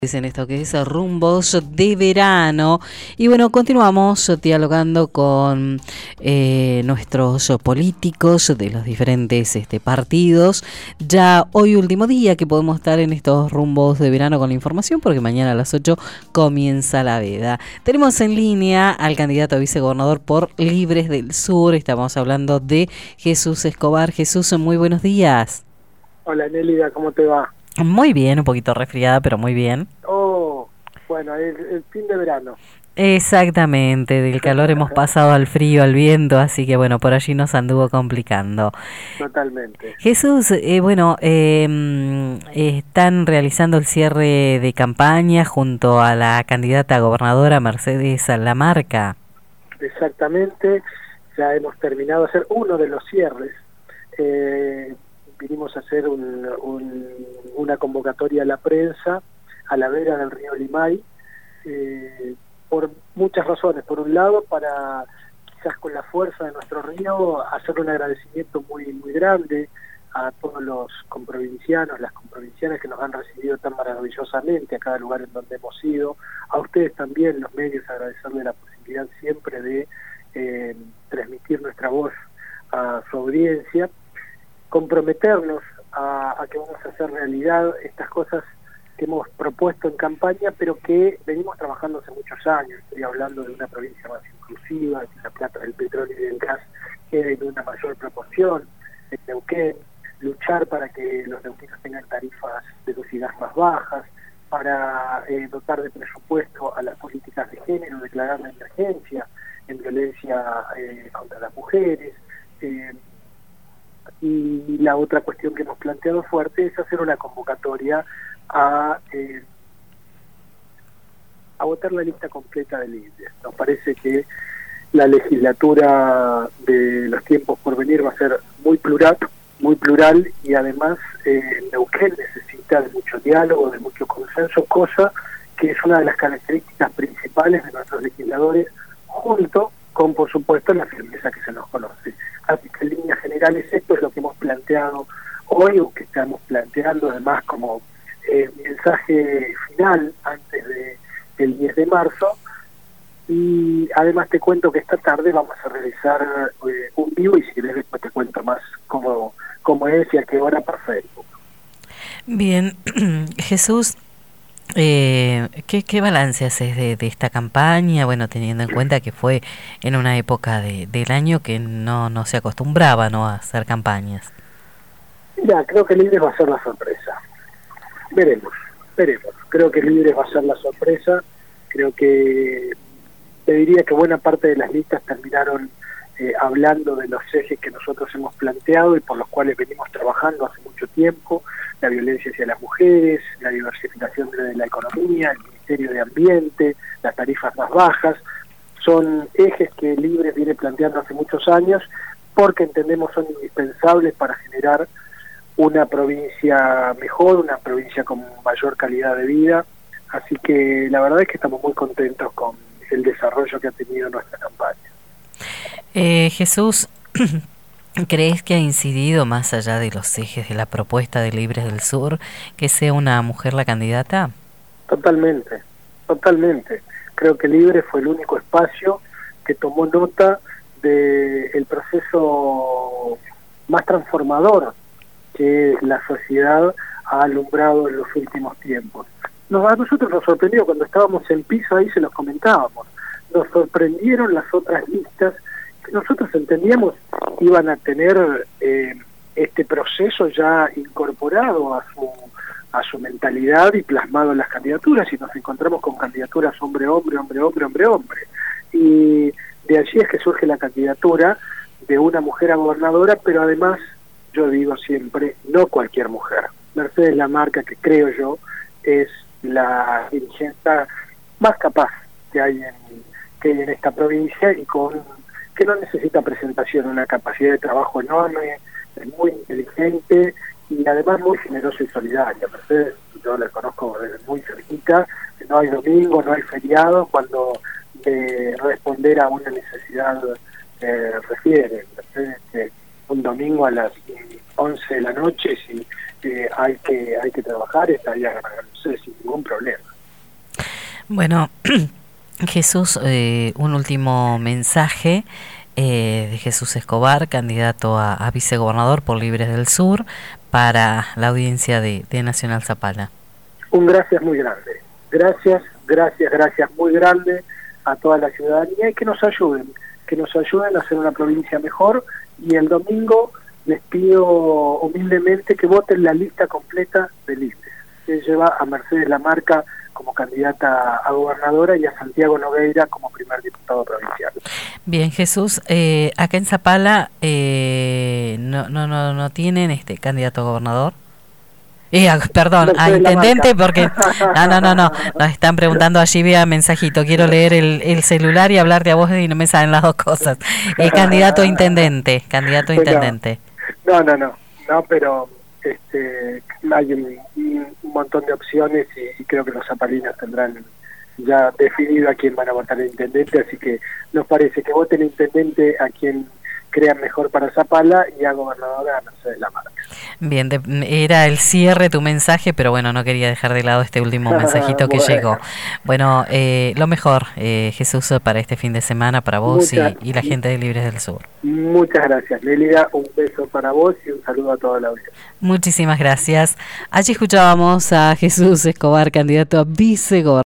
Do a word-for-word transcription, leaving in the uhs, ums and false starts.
En esto que es Rumbos de Verano. Y bueno, continuamos dialogando con eh, nuestros políticos de los diferentes este, partidos. Ya hoy último día que podemos estar en estos Rumbos de Verano con la información, porque mañana a las ocho comienza la veda. Tenemos en línea al candidato a vicegobernador por Libres del Sur. Estamos hablando de Jesús Escobar. Jesús, muy buenos días. Hola Nélida, ¿cómo te va? Muy bien, un poquito resfriada, pero muy bien. Oh, bueno, el, el fin de verano. Exactamente, del calor hemos pasado al frío, al viento, así que bueno, por allí nos anduvo complicando. Totalmente. Jesús, eh, bueno, eh, están realizando el cierre de campaña junto a la candidata a gobernadora Mercedes Lamarca. Exactamente, ya hemos terminado de hacer uno de los cierres. Eh, vinimos a hacer un, un, una convocatoria a la prensa a la vera del río Limay, eh, por muchas razones. Por un lado, para quizás con la fuerza de nuestro río hacer un agradecimiento muy muy grande a todos los comprovincianos, las comprovincianas que nos han recibido tan maravillosamente a cada lugar en donde hemos ido. A ustedes también, los medios, agradecerles la posibilidad siempre de eh, transmitir nuestra voz a su audiencia, comprometernos a, a que vamos a hacer realidad estas cosas que hemos propuesto en campaña, pero que venimos trabajando hace muchos años. Estoy hablando de una provincia más inclusiva, que la plata del petróleo y del gas quede en una mayor proporción, en Neuquén, luchar para que los neuquinos tengan tarifas de luz y gas más bajas, para eh, dotar de presupuesto a las políticas de género, declarar la emergencia en violencia eh, contra las mujeres. Eh, y la otra cuestión que hemos planteado fuerte es hacer una convocatoria a, eh, a votar la lista completa de Libres. Nos parece que la legislatura de los tiempos por venir va a ser muy plural, muy plural y además eh, Neuquén necesita de mucho diálogo, de mucho consenso, cosa que es una de las características principales de nuestros legisladores, junto con, por supuesto, la firmeza que se nos conoce. Así que en líneas generales esto es lo que hemos planteado hoy, o que estamos planteando además como eh, mensaje final antes de, del diez de marzo. Y además te cuento que esta tarde vamos a realizar eh, un vivo, y si querés después te cuento más cómo, cómo es y a qué hora por Facebook. Bien, Jesús, eh, ¿qué, qué balance haces de, de esta campaña? Bueno, teniendo en cuenta que fue en una época de, del año que no, no se acostumbraba, ¿no?, a hacer campañas. Mira, creo que Libres va a ser la sorpresa. Veremos, veremos. Creo que Libres va a ser la sorpresa. Creo que te diría que buena parte de las listas terminaron eh, hablando de los ejes que nosotros hemos planteado y por los cuales venimos trabajando hace mucho tiempo: la violencia hacia las mujeres, la diversificación de la economía, el Ministerio de Ambiente, las tarifas más bajas. Son ejes que Libres viene planteando hace muchos años porque entendemos son indispensables para generar una provincia mejor, una provincia con mayor calidad de vida. Así que la verdad es que estamos muy contentos con el desarrollo que ha tenido nuestra campaña. Eh, Jesús, ¿crees que ha incidido, más allá de los ejes de la propuesta de Libres del Sur, que sea una mujer la candidata? Totalmente, totalmente. Creo que Libres fue el único espacio que tomó nota del proceso más transformador que la sociedad ha alumbrado en los últimos tiempos. Nos, a nosotros nos sorprendió cuando estábamos en piso, ahí se los comentábamos, nos sorprendieron las otras listas que nosotros entendíamos iban a tener eh, este proceso ya incorporado a su a su mentalidad y plasmado en las candidaturas, y nos encontramos con candidaturas hombre, hombre, hombre, hombre, hombre, hombre. Y de allí es que surge la candidatura de una mujer a gobernadora, pero además, yo digo siempre, no cualquier mujer. Mercedes Lamarca, que creo yo, es la dirigente más capaz que hay en, que hay en esta provincia, y con que no necesita presentación, una capacidad de trabajo enorme, es muy inteligente y además muy generosa y solidaria. Mercedes, yo la conozco desde muy cerquita, no hay domingo, no hay feriado cuando de responder a una necesidad eh, refiere. Mercedes, eh, un domingo a las once de la noche, si eh, hay que hay que trabajar, estaría, no sé, sin ningún problema. Bueno, Jesús, eh, un último mensaje eh, de Jesús Escobar, candidato a, a vicegobernador por Libres del Sur, para la audiencia de, de Nacional Zapala. Un gracias muy grande. Gracias, gracias, gracias muy grande a toda la ciudadanía y que nos ayuden, que nos ayuden a hacer una provincia mejor. Y el domingo les pido humildemente que voten la lista completa de Libres, que lleva a Mercedes Lamarca como candidata a gobernadora y a Santiago Nogueira como primer diputado provincial. Bien, Jesús, eh, acá en Zapala eh, no, no, no, no tienen este candidato a gobernador. Eh, a, perdón, a intendente, porque no, no, no, no, nos están preguntando allí vía mensajito, quiero leer el, el celular y hablarte a vos y no me saben las dos cosas. Eh, candidato a intendente, candidato a intendente. No, no, no, no, pero este hay un, un montón de opciones y, y creo que los zapalinos tendrán ya definido a quién van a votar el intendente, así que nos parece que voten intendente a quien crean mejor para Zapala y a gobernadora a Mercedes Lamarca. Bien, de, era el cierre tu mensaje, pero bueno, no quería dejar de lado este último mensajito que bueno. llegó. Bueno, eh, lo mejor, eh, Jesús, para este fin de semana, para vos y, y la gente de Libres del Sur. Muchas gracias, Nelia, un beso para vos y un saludo a toda la audiencia. Muchísimas gracias. Allí escuchábamos a Jesús Escobar, candidato a vicegobernador.